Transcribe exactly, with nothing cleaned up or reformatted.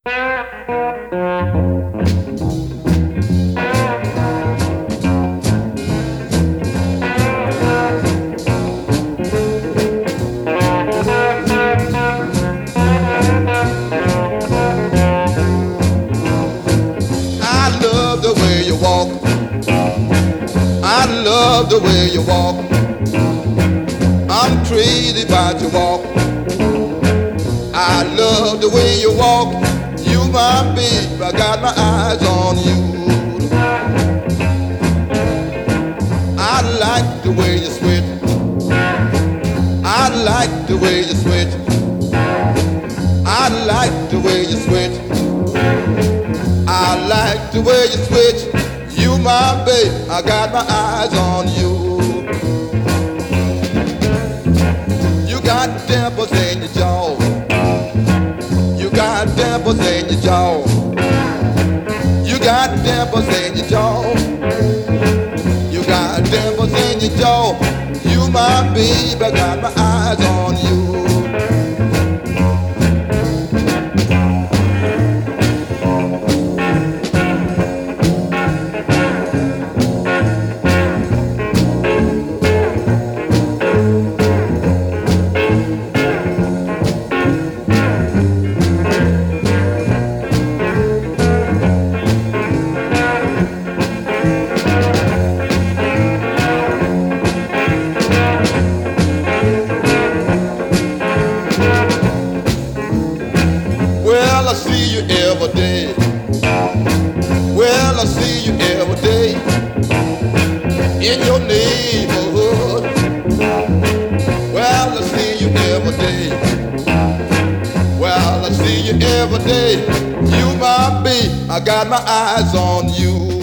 I love the way you walk. I love the way you walk. I'm crazy about your walk. I love the way you walk. You my babe, I got my eyes on you. I like the way you switch. I like the way you switch. I like the way you switch. I like the way you switch. You my babe, I got my eyes on you. You got dimples in your jaw. You got dimples in your jaw. You got dimples in your jaw. You got dimples in your jaw. You my babe, I got my eyes on you. Well, I see you every day. Well, I see you every day in your neighborhood. Well, I see you every day. Well, I see you every day. You my babe, I got my eyes on you.